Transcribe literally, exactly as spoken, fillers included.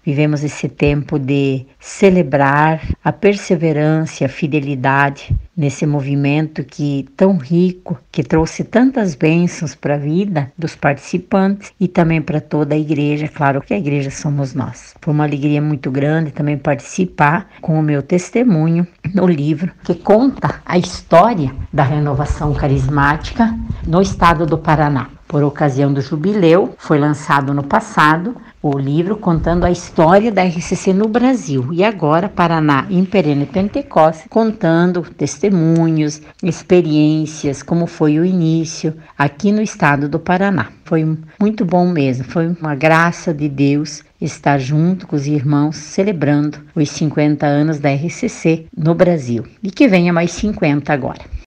vivemos esse tempo de celebrar a perseverança e a fidelidade nesse movimento que tão rico, que trouxe tantas bênçãos para a vida dos participantes e também para toda a igreja. Claro que a igreja somos nós. Foi uma alegria muito grande também participar com o meu testemunho no livro que conta a história da renovação carismática no estado do Paraná. Por ocasião do jubileu, foi lançado no passado o livro contando a história da R C C no Brasil. E agora, Paraná em Perene Pentecostes, contando testemunhos, experiências, como foi o início aqui no estado do Paraná. Foi muito bom mesmo, foi uma graça de Deus estar junto com os irmãos celebrando os cinquenta anos da R C C no Brasil. E que venha mais cinquenta agora.